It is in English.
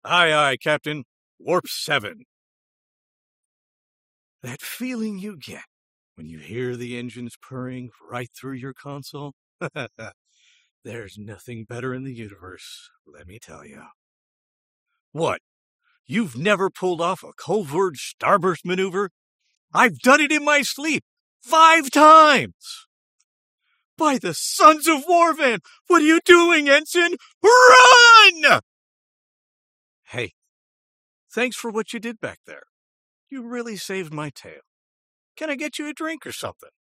Aye, aye, Captain. Warp 7. That feeling you get when you hear the engines purring right through your console? There's nothing better in the universe, let me tell you. What? You've never pulled off a covert starburst maneuver? I've done it in my sleep 5 times! By the sons of Warvan, what are you doing, Ensign? Run! Hey, thanks for what you did back there. You really saved my tail. Can I get you a drink or something?